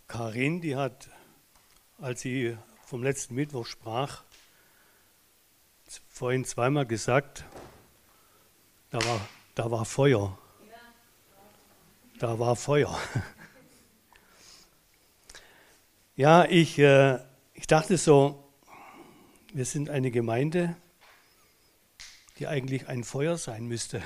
Karin, die hat, als sie vom letzten Mittwoch sprach, vorhin zweimal gesagt, da war Feuer. Da war Feuer. Ja, ich dachte so, wir sind eine Gemeinde, die eigentlich ein Feuer sein müsste.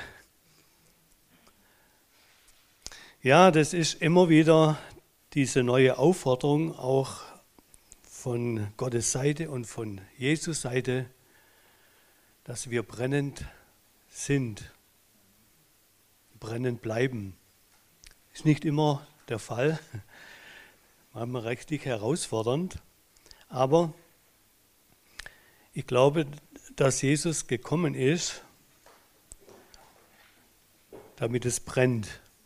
Ja, das ist immer wieder diese neue Aufforderung, auch von Gottes Seite und von Jesus Seite, dass wir brennend sind, brennend bleiben. Ist nicht immer der Fall, manchmal richtig herausfordernd, aber ich glaube, dass Jesus gekommen ist, damit es brennt.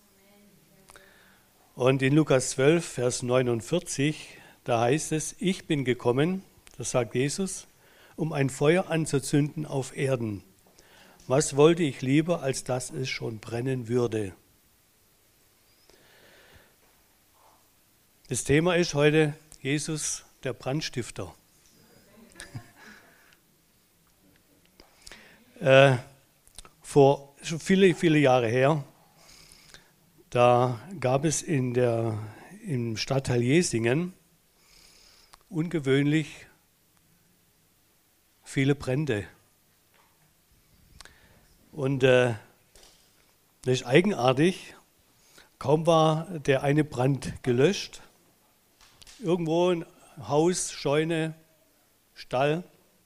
Und in Lukas 12, Vers 49, da heißt es, ich bin gekommen, das sagt Jesus, um ein Feuer anzuzünden auf Erden. Was wollte ich lieber, als dass es schon brennen würde? Das Thema ist heute Jesus, der Brandstifter. Vor schon viele Jahre her, da gab es im Stadtteil Jesingen ungewöhnlich viele Brände. Und das ist eigenartig, kaum war der eine Brand gelöscht, irgendwo ein Haus, Scheune, Stall,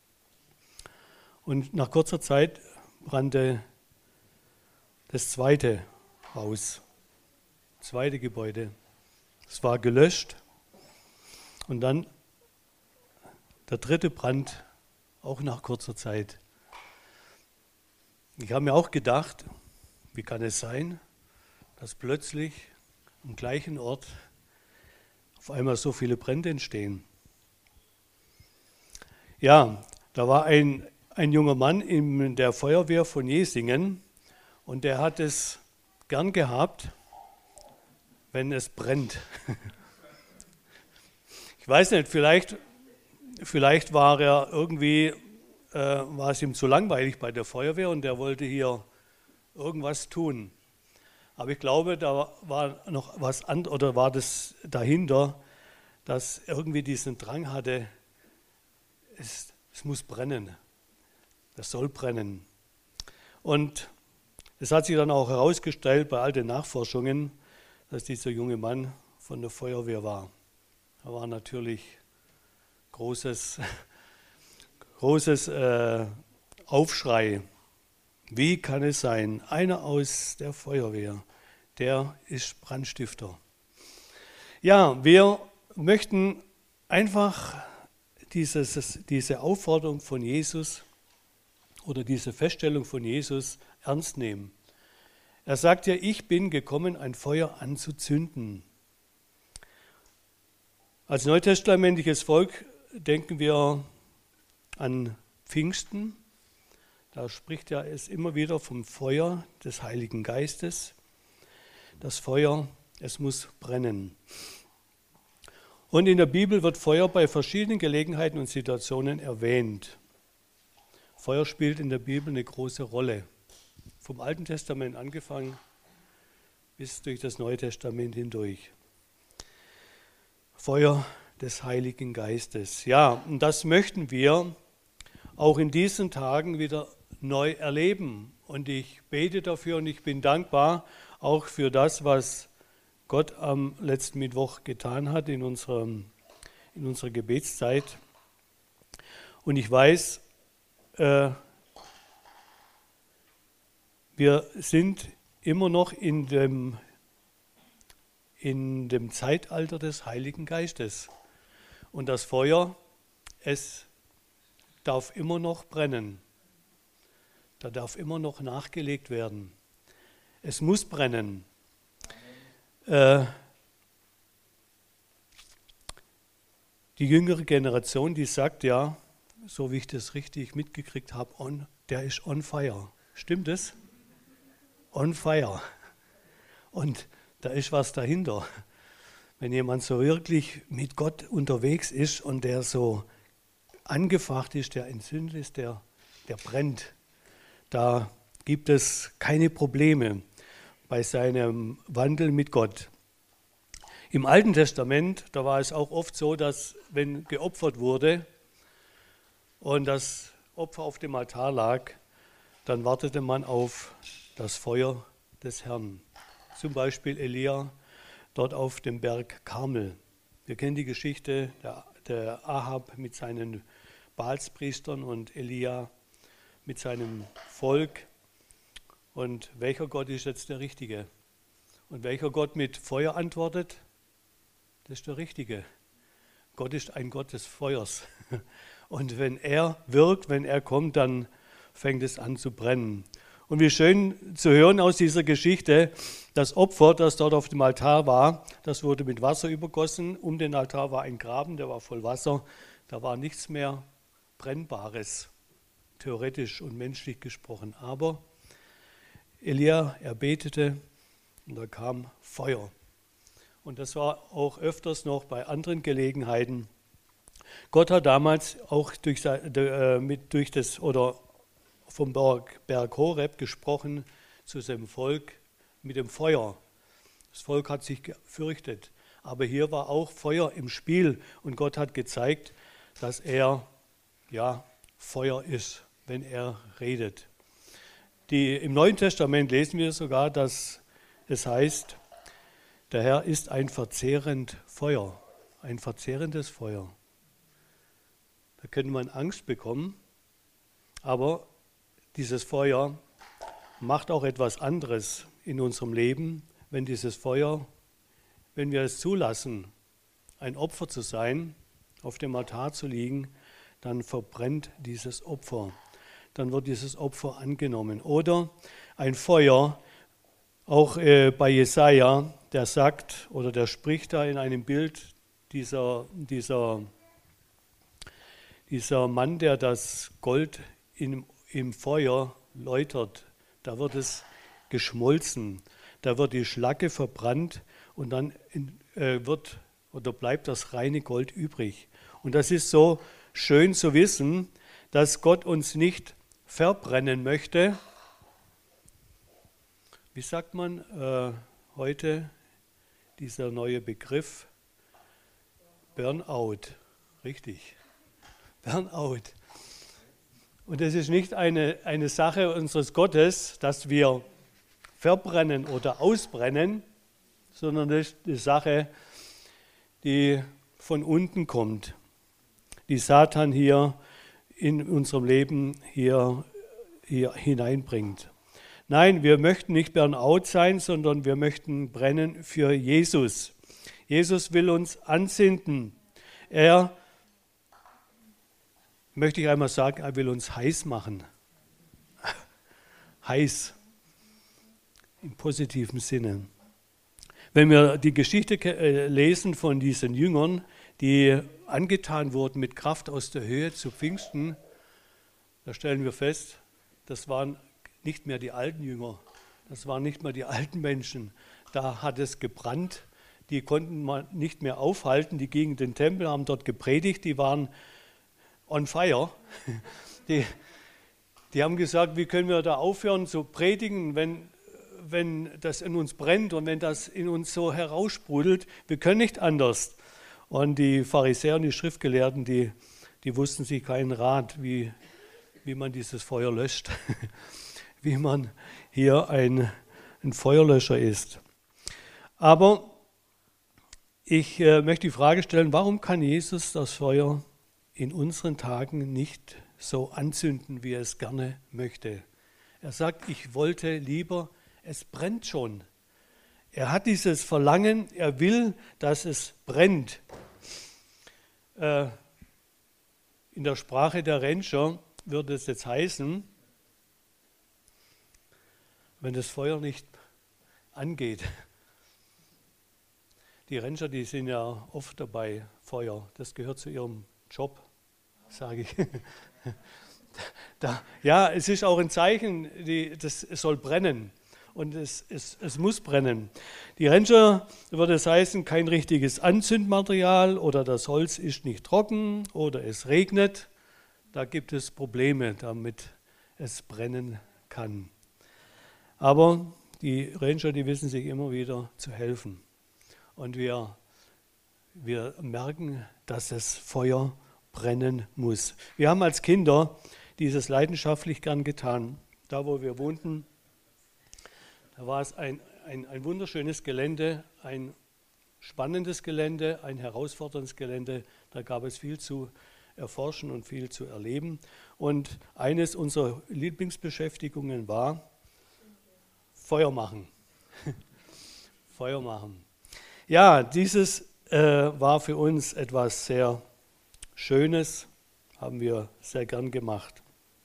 und nach kurzer Zeit brannte das zweite Haus, das zweite Gebäude. Es war gelöscht und dann der dritte Brand, auch nach kurzer Zeit. Ich habe mir auch gedacht, wie kann es sein, dass plötzlich am gleichen Ort auf einmal so viele Brände entstehen. Ja, da war ein junger Mann in der Feuerwehr von Jesingen und der hat es gern gehabt, wenn es brennt. Ich weiß nicht, vielleicht war er irgendwie, war es ihm zu langweilig bei der Feuerwehr und er wollte hier irgendwas tun. Aber ich glaube, da war noch was anderes, oder war das dahinter, dass irgendwie diesen Drang hatte, es muss brennen, das soll brennen. Und es hat sich dann auch herausgestellt bei all den Nachforschungen, dass dieser junge Mann von der Feuerwehr war. Da war natürlich großes Aufschrei. Wie kann es sein, einer aus der Feuerwehr, der ist Brandstifter. Ja, wir möchten einfach diese Aufforderung von Jesus oder diese Feststellung von Jesus ernst nehmen. Er sagt ja, ich bin gekommen, ein Feuer anzuzünden. Als neutestamentliches Volk denken wir an Pfingsten. Da spricht ja es immer wieder vom Feuer des Heiligen Geistes. Das Feuer, es muss brennen. Und in der Bibel wird Feuer bei verschiedenen Gelegenheiten und Situationen erwähnt. Feuer spielt in der Bibel eine große Rolle. Vom Alten Testament angefangen bis durch das Neue Testament hindurch. Feuer des Heiligen Geistes. Ja, und das möchten wir auch in diesen Tagen wieder neu erleben. Und ich bete dafür und ich bin dankbar auch für das, was Gott am letzten Mittwoch getan hat in unserer Gebetszeit. Und ich weiß, wir sind immer noch in dem Zeitalter des Heiligen Geistes. Und das Feuer, es darf immer noch brennen. Da darf immer noch nachgelegt werden. Es muss brennen. Die jüngere Generation, die sagt ja, so wie ich das richtig mitgekriegt habe, der ist on fire. Stimmt es? On fire. Und da ist was dahinter. wenn jemand so wirklich mit Gott unterwegs ist und der so angefacht ist, der entzündet ist, der brennt, da gibt es keine Probleme bei seinem Wandel mit Gott. Im Alten Testament, da war es auch oft so, dass wenn geopfert wurde und das Opfer auf dem Altar lag, dann wartete man auf das Feuer des Herrn. Zum Beispiel Elia dort auf dem Berg Karmel. Wir kennen die Geschichte der Ahab mit seinen Baalspriestern und Elia mit seinem Volk. Und welcher Gott ist jetzt der Richtige? Und welcher Gott mit Feuer antwortet? Das ist der Richtige. Gott ist ein Gott des Feuers. Und wenn er wirkt, wenn er kommt, dann fängt es an zu brennen. Und wie schön zu hören aus dieser Geschichte, das Opfer, das dort auf dem Altar war, das wurde mit Wasser übergossen. Um den Altar war ein Graben, der war voll Wasser. Da war nichts mehr Brennbares, theoretisch und menschlich gesprochen. Aber Elia, er betete und da kam Feuer. Und das war auch öfters noch bei anderen Gelegenheiten. Gott hat damals auch vom Berg Horeb gesprochen zu seinem Volk mit dem Feuer. Das Volk hat sich gefürchtet, aber hier war auch Feuer im Spiel und Gott hat gezeigt, dass er Feuer ist, wenn er redet. Im Neuen Testament lesen wir sogar, dass es heißt, der Herr ist ein verzehrendes Feuer. Da könnte man Angst bekommen, aber dieses Feuer macht auch etwas anderes in unserem Leben, wenn dieses Feuer, wenn wir es zulassen, ein Opfer zu sein, auf dem Altar zu liegen, dann verbrennt dieses Opfer. Dann wird dieses Opfer angenommen. Oder ein Feuer, auch bei Jesaja, der sagt oder der spricht da in einem Bild, dieser Mann, der das Gold im Feuer läutert, da wird es geschmolzen, da wird die Schlacke verbrannt und dann bleibt das reine Gold übrig. Und das ist so schön zu wissen, dass Gott uns nicht verbrennen möchte. Wie sagt man heute, dieser neue Begriff? Burnout, richtig. Burnout. Und es ist nicht eine Sache unseres Gottes, dass wir verbrennen oder ausbrennen, sondern das ist eine Sache, die von unten kommt, die Satan hier in unserem Leben hier hineinbringt. Nein, wir möchten nicht Burnout sein, sondern wir möchten brennen für Jesus. Jesus will uns anzünden. Möchte ich einmal sagen, er will uns heiß machen. Heiß, im positiven Sinne. Wenn wir die Geschichte lesen von diesen Jüngern, die angetan wurden mit Kraft aus der Höhe zu Pfingsten, da stellen wir fest, das waren nicht mehr die alten Jünger, das waren nicht mehr die alten Menschen. Da hat es gebrannt, die konnten man nicht mehr aufhalten, die gingen in den Tempel, haben dort gepredigt, die waren on fire. Die haben gesagt, wie können wir da aufhören zu predigen, wenn das in uns brennt und wenn das in uns so heraussprudelt. Wir können nicht anders. Und die Pharisäer und die Schriftgelehrten, die wussten sich keinen Rat, wie man dieses Feuer löscht, wie man hier ein Feuerlöscher ist. Aber ich möchte die Frage stellen, warum kann Jesus das Feuer in unseren Tagen nicht so anzünden, wie er es gerne möchte? Er sagt, ich wollte lieber, es brennt schon. Er hat dieses Verlangen, er will, dass es brennt. In der Sprache der Ranger würde es jetzt heißen, wenn das Feuer nicht angeht. Die Ranger, die sind ja oft dabei, Feuer, das gehört zu ihrem Job, sage ich. Ja, es ist auch ein Zeichen, es soll brennen. und es muss brennen. Die Ranger würde es heißen, kein richtiges Anzündmaterial oder das Holz ist nicht trocken oder es regnet. Da gibt es Probleme, damit es brennen kann. Aber die Ranger, die wissen sich immer wieder zu helfen. Und wir merken, dass das Feuer brennen muss. Wir haben als Kinder dieses leidenschaftlich gern getan. Da, wo wir wohnten, da war es ein wunderschönes Gelände, ein spannendes Gelände, ein herausforderndes Gelände. Da gab es viel zu erforschen und viel zu erleben. Und eines unserer Lieblingsbeschäftigungen war Feuer machen. Feuer machen. Ja, dieses war für uns etwas sehr Schönes, haben wir sehr gern gemacht.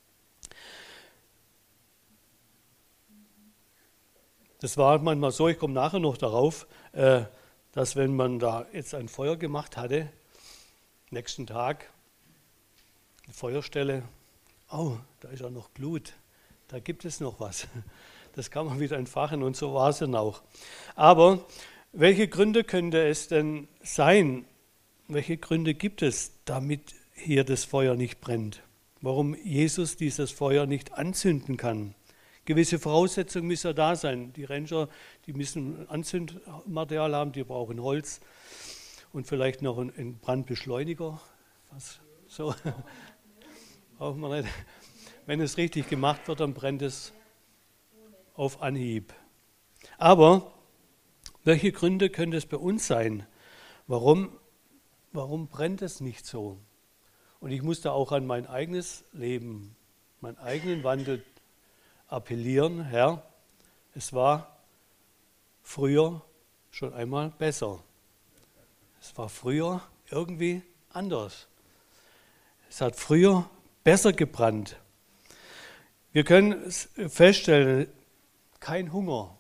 Das war manchmal so, ich komme nachher noch darauf, dass wenn man da jetzt ein Feuer gemacht hatte, nächsten Tag, die Feuerstelle, oh, da ist ja noch Glut, da gibt es noch was. Das kann man wieder entfachen und so war es dann auch. Aber welche Gründe könnte es denn sein? Welche Gründe gibt es, damit hier das Feuer nicht brennt? Warum Jesus dieses Feuer nicht anzünden kann? Gewisse Voraussetzungen müssen ja da sein. Die Ranger, die müssen Anzündmaterial haben, die brauchen Holz und vielleicht noch einen Brandbeschleuniger. Was so braucht man nicht. Wenn es richtig gemacht wird, dann brennt es auf Anhieb. Aber welche Gründe könnte es bei uns sein? Warum brennt es nicht so? Und ich musste auch an mein eigenes Leben, meinen eigenen Wandel appellieren. Herr, es war früher schon einmal besser. Es war früher irgendwie anders. Es hat früher besser gebrannt. Wir können feststellen, kein Hunger.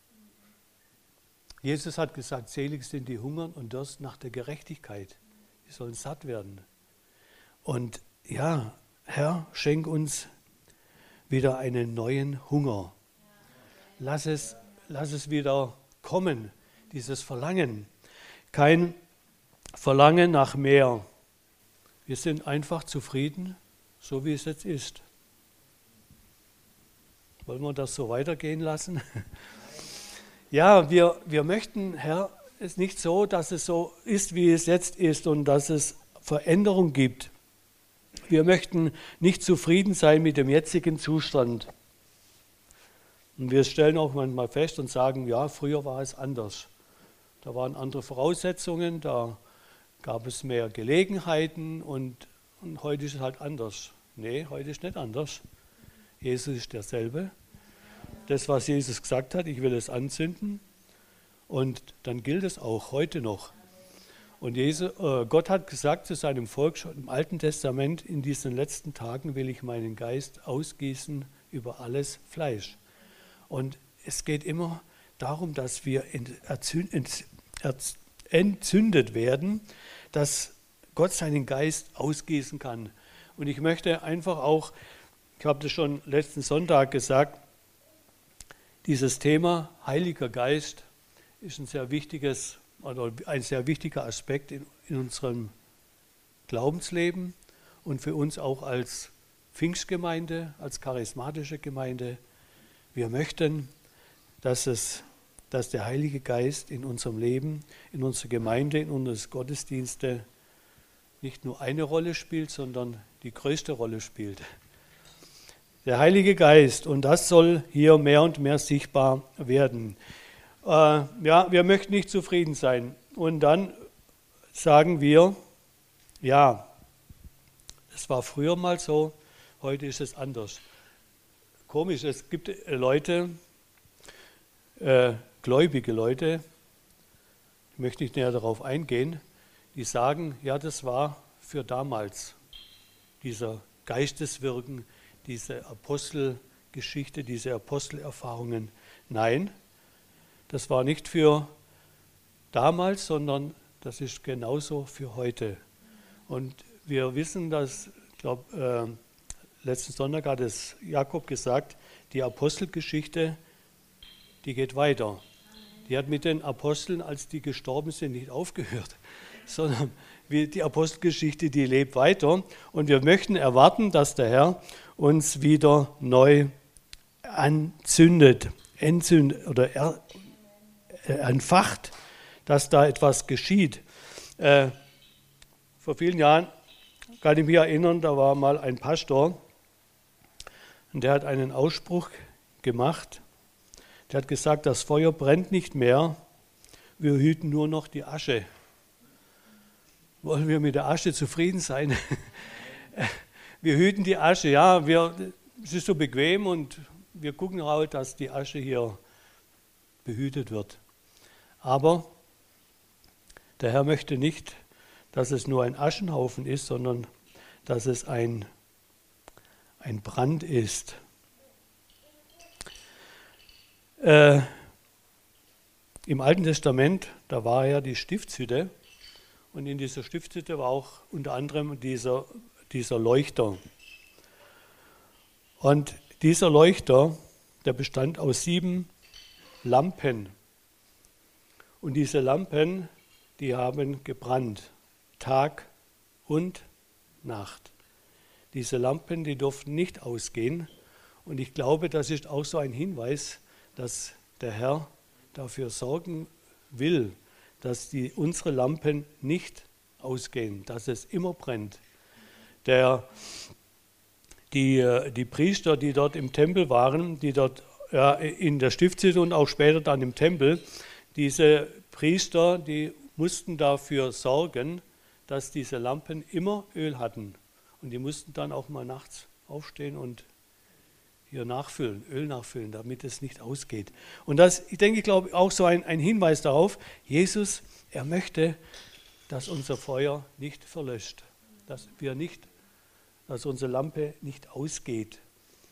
Jesus hat gesagt, selig sind die hungern und Durst nach der Gerechtigkeit. Die sollen satt werden. Und ja, Herr, schenk uns wieder einen neuen Hunger. Lass es wieder kommen, dieses Verlangen. Kein Verlangen nach mehr. Wir sind einfach zufrieden, so wie es jetzt ist. Wollen wir das so weitergehen lassen? Ja, wir möchten, Herr, es nicht so, dass es so ist, wie es jetzt ist und dass es Veränderung gibt. Wir möchten nicht zufrieden sein mit dem jetzigen Zustand. Und wir stellen auch manchmal fest und sagen, ja, früher war es anders. Da waren andere Voraussetzungen, da gab es mehr Gelegenheiten und heute ist es halt anders. Nee, heute ist nicht anders. Jesus ist derselbe. Das, was Jesus gesagt hat, ich will es anzünden und dann gilt es auch heute noch. Und Gott hat gesagt zu seinem Volk schon im Alten Testament, in diesen letzten Tagen will ich meinen Geist ausgießen über alles Fleisch. Und es geht immer darum, dass wir entzündet werden, dass Gott seinen Geist ausgießen kann. Und ich möchte einfach auch, ich habe das schon letzten Sonntag gesagt, dieses Thema Heiliger Geist ist ein sehr wichtiges oder ein sehr wichtiger Aspekt in unserem Glaubensleben und für uns auch als Pfingstgemeinde, als charismatische Gemeinde. Wir möchten, dass der Heilige Geist in unserem Leben, in unserer Gemeinde, in unseren Gottesdienste nicht nur eine Rolle spielt, sondern die größte Rolle spielt. Der Heilige Geist, und das soll hier mehr und mehr sichtbar werden. Wir möchten nicht zufrieden sein. Und dann sagen wir, ja, es war früher mal so, heute ist es anders. Komisch, es gibt Leute, gläubige Leute, ich möchte nicht näher darauf eingehen, die sagen, ja, das war für damals, dieser Geisteswirken, diese Apostelgeschichte, diese Apostelerfahrungen. Nein, das war nicht für damals, sondern das ist genauso für heute. Und wir wissen, dass, ich glaube, letzten Sonntag hat es Jakob gesagt, die Apostelgeschichte die geht weiter. Die hat mit den Aposteln, als die gestorben sind, nicht aufgehört, sondern die Apostelgeschichte, die lebt weiter. Und wir möchten erwarten, dass der Herr uns wieder neu entzündet oder entfacht, dass da etwas geschieht. Vor vielen Jahren kann ich mich erinnern, da war mal ein Pastor und der hat einen Ausspruch gemacht. Der hat gesagt, das Feuer brennt nicht mehr, wir hüten nur noch die Asche. Wollen wir mit der Asche zufrieden sein? Wir hüten die Asche, ja, es ist so bequem und wir gucken halt, dass die Asche hier behütet wird. Aber der Herr möchte nicht, dass es nur ein Aschenhaufen ist, sondern dass es ein Brand ist. Im Alten Testament, da war ja die Stiftshütte und in dieser Stiftshütte war auch unter anderem dieser Leuchter. Und dieser Leuchter, der bestand aus 7 Lampen. Und diese Lampen, die haben gebrannt, Tag und Nacht. Diese Lampen, die durften nicht ausgehen. Und ich glaube, das ist auch so ein Hinweis, dass der Herr dafür sorgen will, dass unsere Lampen nicht ausgehen, dass es immer brennt. Die Priester, die dort im Tempel waren, die dort in der Stiftshütte und auch später dann im Tempel, diese Priester, die mussten dafür sorgen, dass diese Lampen immer Öl hatten. Und die mussten dann auch mal nachts aufstehen und hier nachfüllen, Öl nachfüllen, damit es nicht ausgeht. Und das, ich denke, glaube auch so ein Hinweis darauf, Jesus, er möchte, dass unser Feuer nicht verlöscht, dass unsere Lampe nicht ausgeht.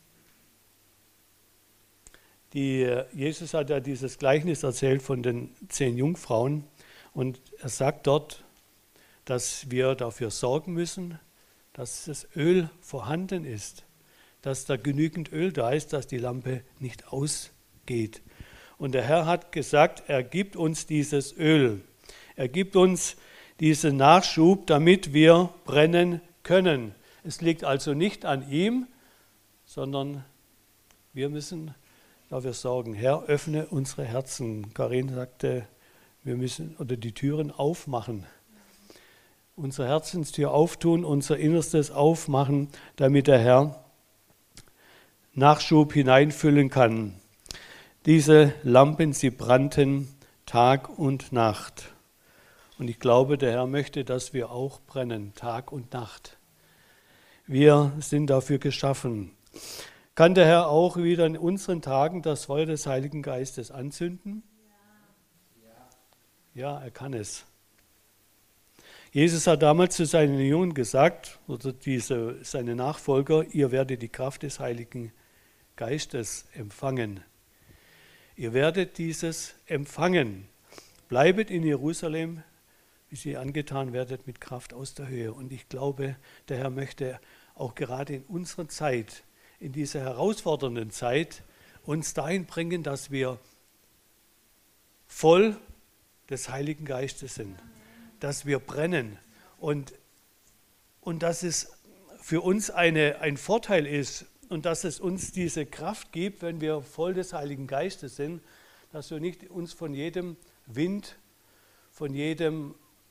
Jesus hat ja dieses Gleichnis erzählt von den 10 Jungfrauen und er sagt dort, dass wir dafür sorgen müssen, dass das Öl vorhanden ist, dass da genügend Öl da ist, dass die Lampe nicht ausgeht. Und der Herr hat gesagt, er gibt uns dieses Öl. Er gibt uns diesen Nachschub, damit wir brennen können. Es liegt also nicht an ihm, sondern wir müssen dafür sorgen. Herr, öffne unsere Herzen. Karin sagte, wir müssen die Türen aufmachen. Unsere Herzenstür auftun, unser Innerstes aufmachen, damit der Herr Nachschub hineinfüllen kann. Diese Lampen, sie brannten Tag und Nacht. Und ich glaube, der Herr möchte, dass wir auch brennen, Tag und Nacht. Wir sind dafür geschaffen. Kann der Herr auch wieder in unseren Tagen das Feuer des Heiligen Geistes anzünden? Ja, er kann es. Jesus hat damals zu seinen Jüngern gesagt, oder seine Nachfolger, ihr werdet die Kraft des Heiligen Geistes empfangen. Ihr werdet dieses empfangen. Bleibet in Jerusalem, bis ihr angetan werdet mit Kraft aus der Höhe. Und ich glaube, der Herr möchte auch gerade in unserer Zeit, in dieser herausfordernden Zeit, uns dahin bringen, dass wir voll des Heiligen Geistes sind, dass wir brennen und dass es für uns ein Vorteil ist und dass es uns diese Kraft gibt, wenn wir voll des Heiligen Geistes sind, dass wir nicht uns von jedem Wind, von jeder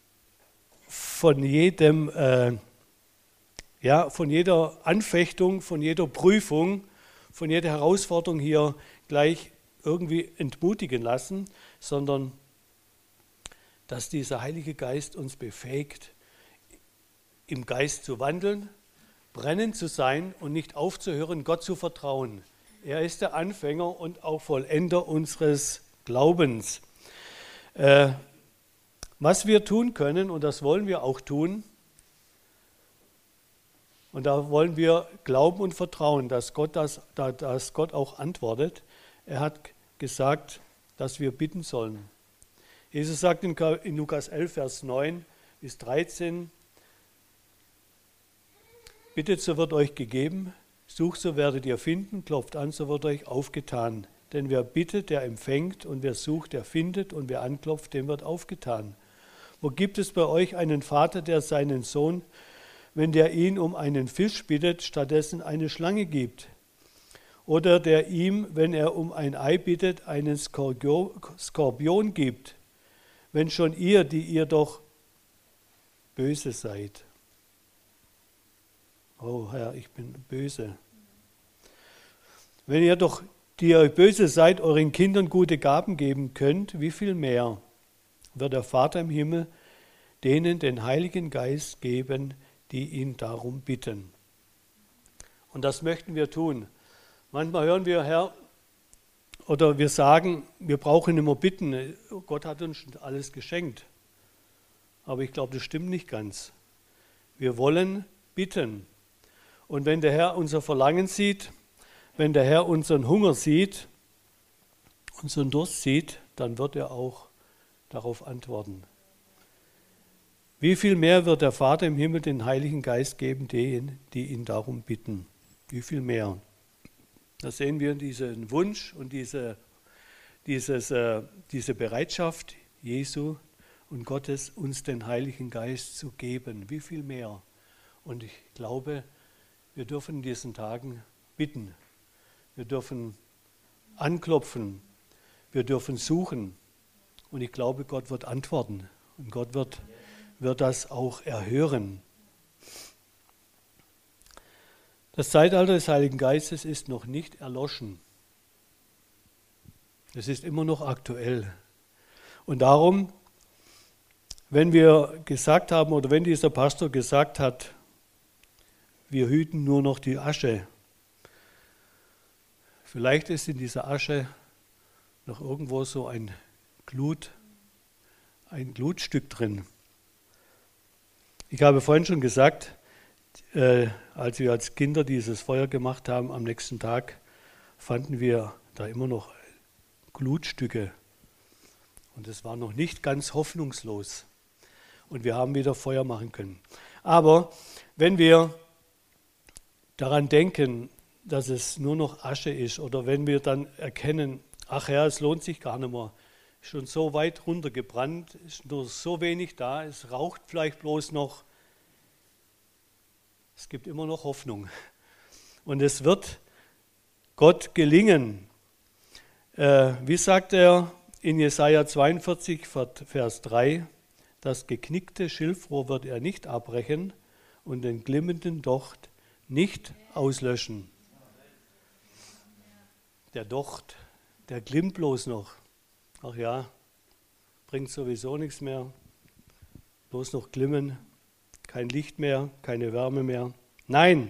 Anfechtung, von jeder Prüfung, von jeder Herausforderung hier gleich irgendwie entmutigen lassen, sondern dass dieser Heilige Geist uns befähigt, im Geist zu wandeln, brennend zu sein und nicht aufzuhören, Gott zu vertrauen. Er ist der Anfänger und auch Vollender unseres Glaubens. Was wir tun können, und das wollen wir auch tun, und da wollen wir glauben und vertrauen, dass Gott auch antwortet. Er hat gesagt, dass wir bitten sollen. Jesus sagt in Lukas 11, Vers 9 bis 13, bittet, so wird euch gegeben, sucht, so werdet ihr finden, klopft an, so wird euch aufgetan. denn wer bittet, der empfängt, und wer sucht, der findet, und wer anklopft, dem wird aufgetan. Wo gibt es bei euch einen Vater, der seinen Sohn, wenn der ihn um einen Fisch bittet, stattdessen eine Schlange gibt? Oder der ihm, wenn er um ein Ei bittet, einen Skorpion gibt? Wenn schon ihr, die ihr doch böse seid. Oh Herr, ich bin böse. Wenn ihr doch, die ihr böse seid, euren Kindern gute Gaben geben könnt, wie viel mehr wird der Vater im Himmel denen den Heiligen Geist geben, die ihn darum bitten. Und das möchten wir tun. Manchmal hören wir, Herr, oder wir sagen, wir brauchen immer bitten. Gott hat uns schon alles geschenkt. Aber ich glaube, das stimmt nicht ganz. Wir wollen bitten. Und wenn der Herr unser Verlangen sieht, wenn der Herr unseren Hunger sieht, unseren Durst sieht, dann wird er auch darauf antworten. Wie viel mehr wird der Vater im Himmel den Heiligen Geist geben, denen, die ihn darum bitten? Wie viel mehr? Da sehen wir diesen Wunsch und diese Bereitschaft Jesu und Gottes, uns den Heiligen Geist zu geben. Wie viel mehr? Und ich glaube, wir dürfen in diesen Tagen bitten. Wir dürfen anklopfen. Wir dürfen suchen. Und ich glaube, Gott wird antworten. Und Gott wird das auch erhören. Das Zeitalter des Heiligen Geistes ist noch nicht erloschen. Es ist immer noch aktuell. Und darum, wenn wir gesagt haben, oder wenn dieser Pastor gesagt hat, wir hüten nur noch die Asche, vielleicht ist in dieser Asche noch irgendwo so ein Glutstück drin. Ich habe vorhin schon gesagt, als wir als Kinder dieses Feuer gemacht haben, am nächsten Tag fanden wir da immer noch Glutstücke. Und es war noch nicht ganz hoffnungslos. Und wir haben wieder Feuer machen können. Aber wenn wir daran denken, dass es nur noch Asche ist, oder wenn wir dann erkennen, ach ja, es lohnt sich gar nicht mehr, ist schon so weit runtergebrannt, ist nur so wenig da, es raucht vielleicht bloß noch. Es gibt immer noch Hoffnung. Und es wird Gott gelingen. Wie sagt er in Jesaja 42, Vers 3, das geknickte Schilfrohr wird er nicht abbrechen und den glimmenden Docht nicht auslöschen. Der Docht, der glimmt bloß noch. Ach ja, bringt sowieso nichts mehr. Bloß noch glimmen, kein Licht mehr, keine Wärme mehr. Nein,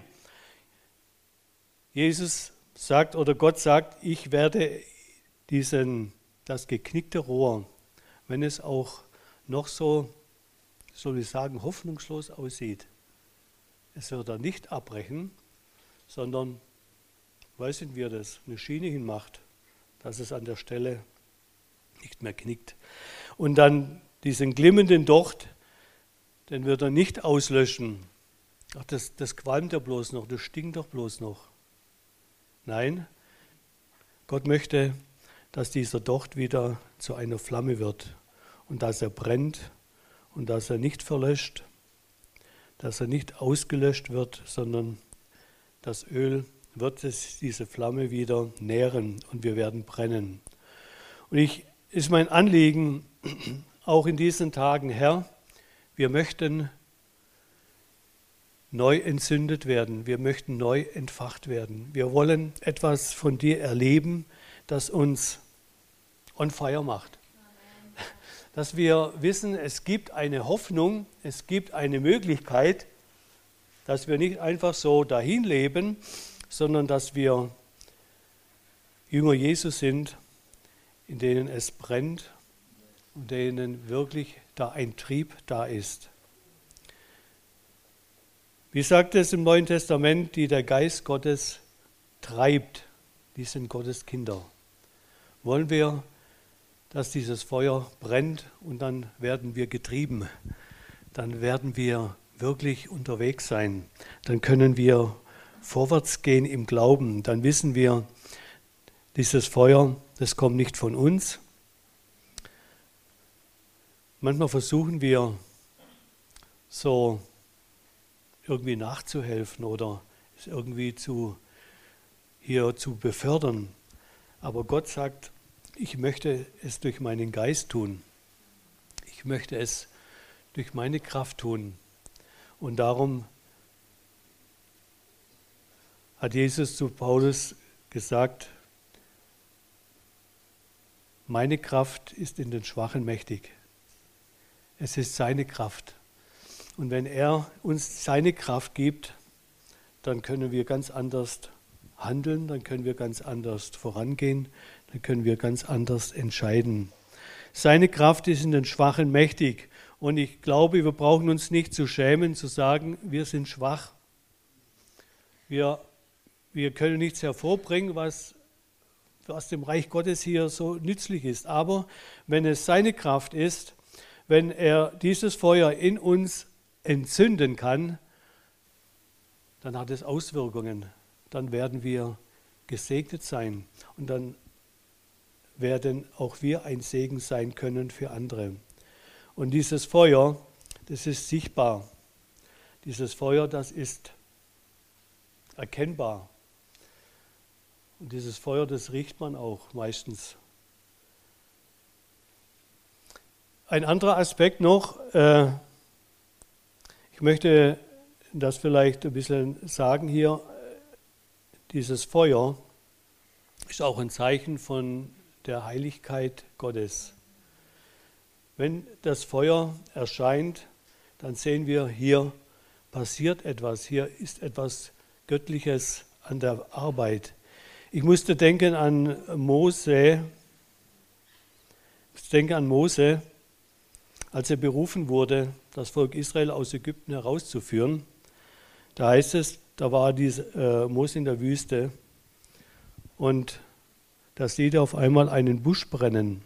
Jesus sagt oder Gott sagt, ich werde das geknickte Rohr, wenn es auch noch so, soll ich sagen, hoffnungslos aussieht, es wird er nicht abbrechen, sondern, wissen wir das, eine Schiene hinmacht, dass es an der Stelle nicht mehr knickt. Und dann diesen glimmenden Docht, den wird er nicht auslöschen. Ach, das qualmt ja bloß noch, das stinkt doch bloß noch. Nein, Gott möchte, dass dieser Docht wieder zu einer Flamme wird und dass er brennt und dass er nicht verlöscht, dass er nicht ausgelöscht wird, sondern das Öl wird diese Flamme wieder nähren und wir werden brennen. Und ist mein Anliegen, auch in diesen Tagen, Herr, wir möchten neu entzündet werden, wir möchten neu entfacht werden. Wir wollen etwas von dir erleben, das uns on fire macht. Dass wir wissen, es gibt eine Hoffnung, es gibt eine Möglichkeit, dass wir nicht einfach so dahin leben, sondern dass wir Jünger Jesu sind, in denen es brennt und denen wirklich da ein Trieb da ist. Wie sagt es im Neuen Testament, die der Geist Gottes treibt, die sind Gottes Kinder. Wollen wir, dass dieses Feuer brennt und dann werden wir getrieben, dann werden wir wirklich unterwegs sein, dann können wir vorwärts gehen im Glauben, dann wissen wir, Dieses Feuer, das kommt nicht von uns. Manchmal versuchen wir so irgendwie nachzuhelfen oder es irgendwie hier zu befördern. Aber Gott sagt, ich möchte es durch meinen Geist tun. Ich möchte es durch meine Kraft tun. Und darum hat Jesus zu Paulus gesagt, meine Kraft ist in den Schwachen mächtig. Es ist seine Kraft. Und wenn er uns seine Kraft gibt, dann können wir ganz anders handeln, dann können wir ganz anders vorangehen, dann können wir ganz anders entscheiden. Seine Kraft ist in den Schwachen mächtig. Und ich glaube, wir brauchen uns nicht zu schämen, zu sagen, wir sind schwach. Wir können nichts hervorbringen, was dem Reich Gottes hier so nützlich ist. Aber wenn es seine Kraft ist, wenn er dieses Feuer in uns entzünden kann, dann hat es Auswirkungen. Dann werden wir gesegnet sein. Und dann werden auch wir ein Segen sein können für andere. Und dieses Feuer, das ist sichtbar. Dieses Feuer, das ist erkennbar. Und dieses Feuer, das riecht man auch meistens. Ein anderer Aspekt noch, ich möchte das vielleicht ein bisschen sagen hier, dieses Feuer ist auch ein Zeichen von der Heiligkeit Gottes. Wenn das Feuer erscheint, dann sehen wir, hier passiert etwas, hier ist etwas Göttliches an der Arbeit. Ich musste denken an Mose, als er berufen wurde, das Volk Israel aus Ägypten herauszuführen. Da heißt es, da war Mose in der Wüste und da sieht er auf einmal einen Busch brennen.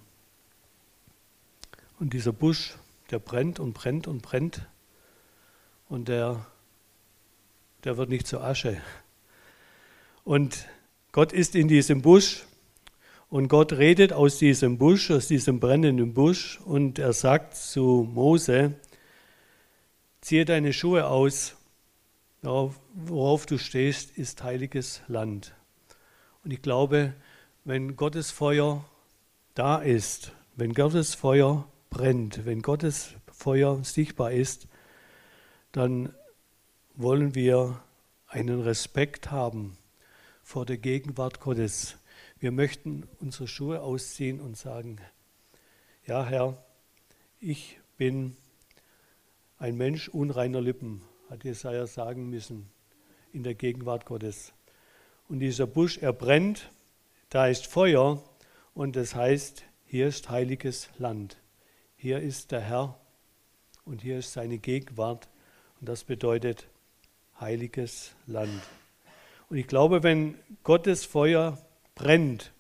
Und dieser Busch, der brennt und brennt und brennt und der wird nicht zur Asche. Und Gott ist in diesem Busch und Gott redet aus diesem Busch, aus diesem brennenden Busch und er sagt zu Mose, ziehe deine Schuhe aus, worauf du stehst, ist heiliges Land. Und ich glaube, wenn Gottes Feuer da ist, wenn Gottes Feuer brennt, wenn Gottes Feuer sichtbar ist, dann wollen wir einen Respekt haben vor der Gegenwart Gottes. Wir möchten unsere Schuhe ausziehen und sagen, ja Herr, ich bin ein Mensch unreiner Lippen, hat Jesaja sagen müssen, in der Gegenwart Gottes. Und dieser Busch, er brennt, da ist Feuer und das heißt, hier ist heiliges Land. Hier ist der Herr und hier ist seine Gegenwart und das bedeutet heiliges Land. Und ich glaube, wenn Gottes Feuer brennt,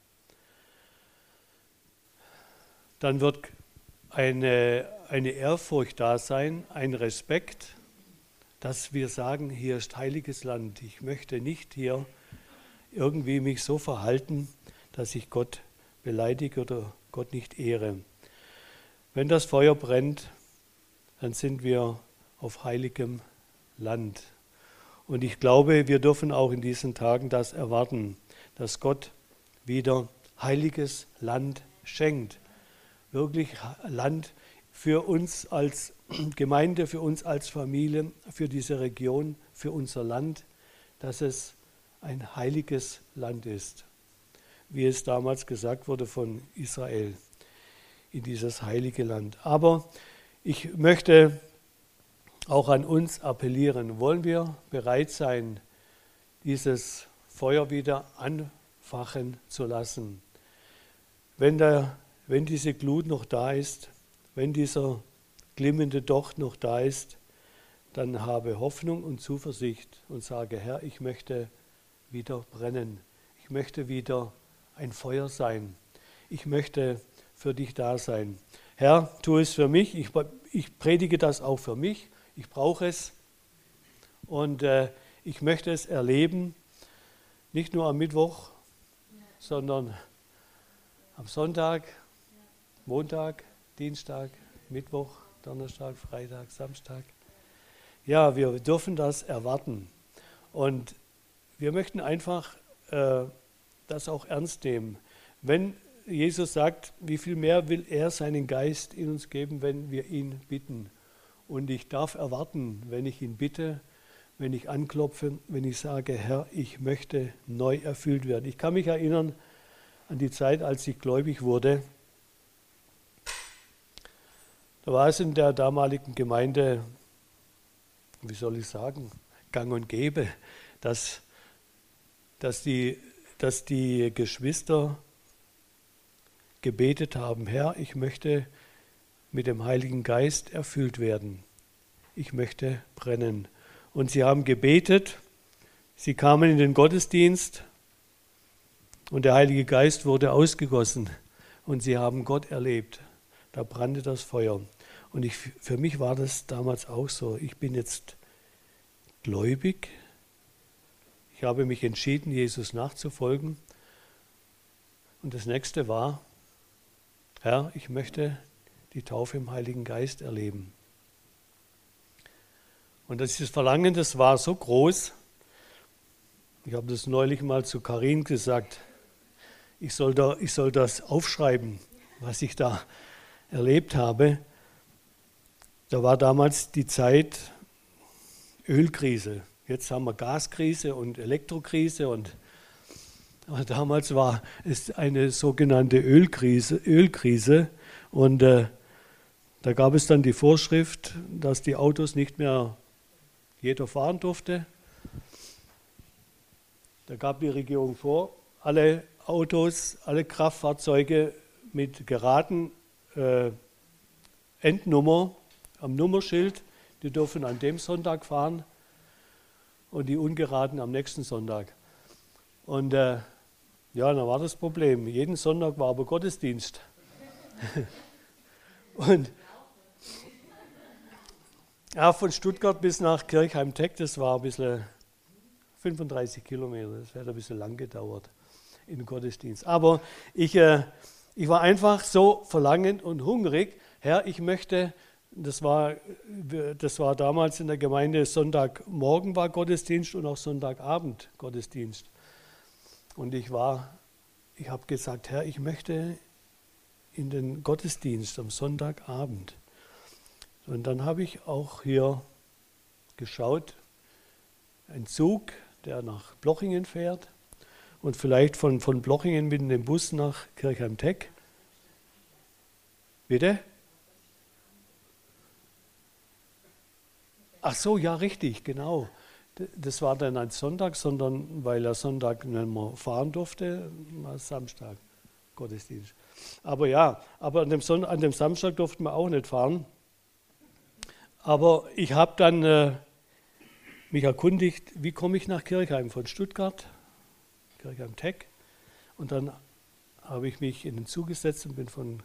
dann wird eine Ehrfurcht da sein, ein Respekt, dass wir sagen, hier ist heiliges Land. Ich möchte nicht hier irgendwie mich so verhalten, dass ich Gott beleidige oder Gott nicht ehre. Wenn das Feuer brennt, dann sind wir auf heiligem Land. Und ich glaube, wir dürfen auch in diesen Tagen das erwarten, dass Gott wieder heiliges Land schenkt. Wirklich Land für uns als Gemeinde, für uns als Familie, für diese Region, für unser Land, dass es ein heiliges Land ist. Wie es damals gesagt wurde von Israel, in dieses heilige Land. Aber ich möchte auch an uns appellieren. Wollen wir bereit sein, dieses Feuer wieder anfachen zu lassen? Wenn diese Glut noch da ist, wenn dieser glimmende Docht noch da ist, dann habe Hoffnung und Zuversicht und sage, Herr, ich möchte wieder brennen. Ich möchte wieder ein Feuer sein. Ich möchte für dich da sein. Herr, tu es für mich. Ich predige das auch für mich. Ich brauche es und ich möchte es erleben, nicht nur am Mittwoch, sondern am Sonntag, Montag, Dienstag, Mittwoch, Donnerstag, Freitag, Samstag. Ja, wir dürfen das erwarten. Und wir möchten einfach das auch ernst nehmen. Wenn Jesus sagt, wie viel mehr will er seinen Geist in uns geben, wenn wir ihn bitten. Und ich darf erwarten, wenn ich ihn bitte, wenn ich anklopfe, wenn ich sage, Herr, ich möchte neu erfüllt werden. Ich kann mich erinnern an die Zeit, als ich gläubig wurde. Da war es in der damaligen Gemeinde, wie soll ich sagen, gang und gäbe, dass die Geschwister gebetet haben, Herr, ich möchte mit dem Heiligen Geist erfüllt werden. Ich möchte brennen. Und sie haben gebetet, sie kamen in den Gottesdienst und der Heilige Geist wurde ausgegossen und sie haben Gott erlebt. Da brannte das Feuer. Und für mich war das damals auch so. Ich bin jetzt gläubig. Ich habe mich entschieden, Jesus nachzufolgen. Und das nächste war, Herr, ich möchte die Taufe im Heiligen Geist erleben. Und dieses Verlangen, das war so groß. Ich habe das neulich mal zu Karin gesagt. Ich soll das aufschreiben, was ich da erlebt habe. Da war damals die Zeit Ölkrise. Jetzt haben wir Gaskrise und Elektrokrise. Aber damals war es eine sogenannte Ölkrise. Und da gab es dann die Vorschrift, dass die Autos nicht mehr jeder fahren durfte. Da gab die Regierung vor, alle Autos, alle Kraftfahrzeuge mit geraden Endnummer am Nummerschild, die dürfen an dem Sonntag fahren und die ungeraden am nächsten Sonntag. Und ja, dann war das Problem. Jeden Sonntag war aber Gottesdienst. Und ja, von Stuttgart bis nach Kirchheim-Teck, das war ein bisschen 35 Kilometer, das hätte ein bisschen lang gedauert in den Gottesdienst. Aber ich war einfach so verlangend und hungrig. Herr, ich möchte, das war damals in der Gemeinde, Sonntagmorgen war Gottesdienst und auch Sonntagabend Gottesdienst. Und ich habe gesagt, Herr, ich möchte in den Gottesdienst am Sonntagabend. Und dann habe ich auch hier geschaut, ein Zug, der nach Blochingen fährt und vielleicht von Blochingen mit dem Bus nach Kirchheim-Teck. Bitte? Ach so, ja, richtig, genau. Das war dann ein Sonntag, sondern weil er Sonntag nicht mehr fahren durfte, war Samstag Gottesdienst. Aber ja, an dem Samstag durften wir auch nicht fahren. Aber ich habe dann mich erkundigt, wie komme ich nach Kirchheim von Stuttgart, Kirchheim-Teck. Und dann habe ich mich in den Zug gesetzt und bin von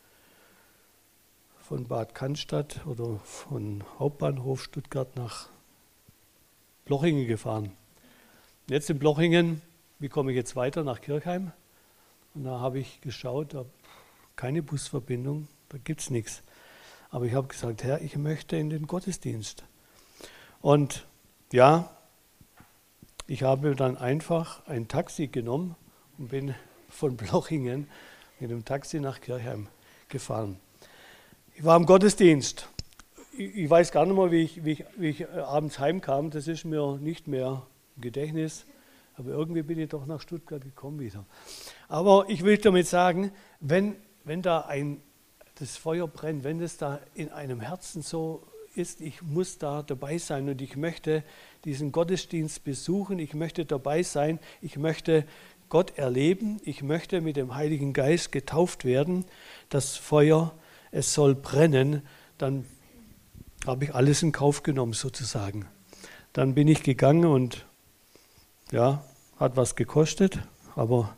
Bad Cannstatt oder von Hauptbahnhof Stuttgart nach Blochingen gefahren. Jetzt in Blochingen, wie komme ich jetzt weiter nach Kirchheim? Und da habe ich geschaut, da keine Busverbindung, da gibt es nichts. Aber ich habe gesagt, Herr, ich möchte in den Gottesdienst. Und ja, ich habe dann einfach ein Taxi genommen und bin von Blochingen mit dem Taxi nach Kirchheim gefahren. Ich war im Gottesdienst. Ich weiß gar nicht mehr, wie ich abends heimkam. Das ist mir nicht mehr im Gedächtnis. Aber irgendwie bin ich doch nach Stuttgart gekommen wieder. Aber ich will damit sagen, wenn da das Feuer brennt, wenn es da in einem Herzen so ist, ich muss da dabei sein und ich möchte diesen Gottesdienst besuchen, ich möchte dabei sein, ich möchte Gott erleben, ich möchte mit dem Heiligen Geist getauft werden, das Feuer, es soll brennen, dann habe ich alles in Kauf genommen sozusagen. Dann bin ich gegangen und ja, hat was gekostet, aber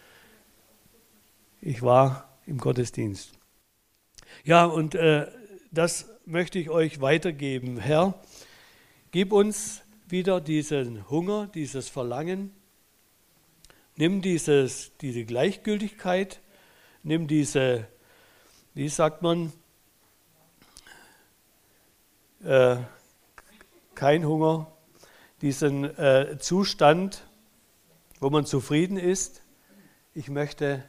ich war im Gottesdienst. Ja, und das möchte ich euch weitergeben. Herr, gib uns wieder diesen Hunger, dieses Verlangen, Nimm diese Gleichgültigkeit, nimm diese, wie sagt man, kein Hunger, diesen Zustand, wo man zufrieden ist. Ich möchte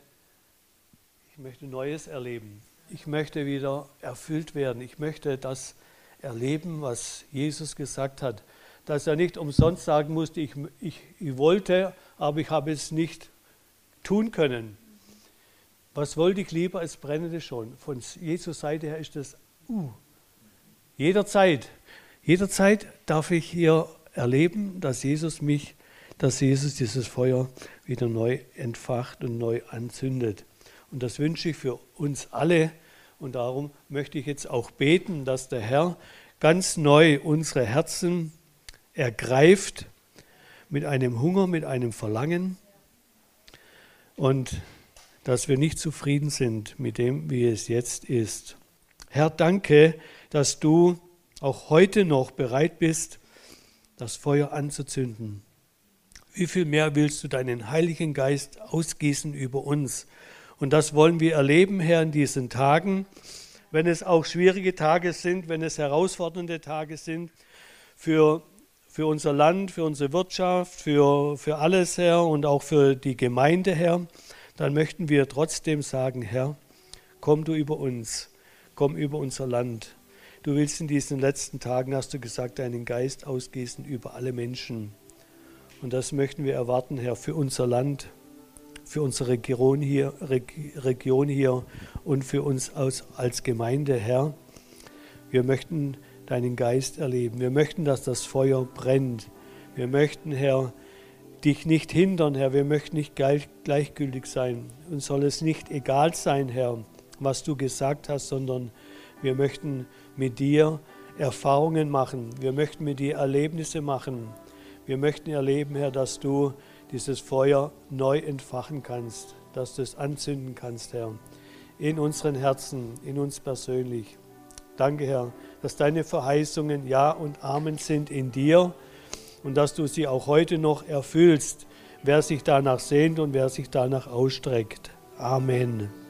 Neues erleben. Ich möchte wieder erfüllt werden. Ich möchte das erleben, was Jesus gesagt hat. Dass er nicht umsonst sagen musste, ich wollte, aber ich habe es nicht tun können. Was wollte ich lieber als brennende schon? Von Jesu Seite her ist das jederzeit darf ich hier erleben, dass Jesus dieses Feuer wieder neu entfacht und neu anzündet. Und das wünsche ich für uns alle. Und darum möchte ich jetzt auch beten, dass der Herr ganz neu unsere Herzen ergreift mit einem Hunger, mit einem Verlangen und dass wir nicht zufrieden sind mit dem, wie es jetzt ist. Herr, danke, dass du auch heute noch bereit bist, das Feuer anzuzünden. Wie viel mehr willst du deinen Heiligen Geist ausgießen über uns? Und das wollen wir erleben, Herr, in diesen Tagen, wenn es auch schwierige Tage sind, wenn es herausfordernde Tage sind für unser Land, für unsere Wirtschaft, für alles, Herr, und auch für die Gemeinde, Herr, dann möchten wir trotzdem sagen, Herr, komm du über uns, komm über unser Land. Du willst in diesen letzten Tagen, hast du gesagt, deinen Geist ausgießen über alle Menschen. Und das möchten wir erwarten, Herr, für unser Land, für unsere Region hier und für uns als Gemeinde, Herr. Wir möchten deinen Geist erleben. Wir möchten, dass das Feuer brennt. Wir möchten, Herr, dich nicht hindern, Herr. Wir möchten nicht gleichgültig sein. Uns soll es nicht egal sein, Herr, was du gesagt hast, sondern wir möchten mit dir Erfahrungen machen. Wir möchten mit dir Erlebnisse machen. Wir möchten erleben, Herr, dass du dieses Feuer neu entfachen kannst, dass du es anzünden kannst, Herr, in unseren Herzen, in uns persönlich. Danke, Herr, dass deine Verheißungen Ja und Amen sind in dir und dass du sie auch heute noch erfüllst, wer sich danach sehnt und wer sich danach ausstreckt. Amen.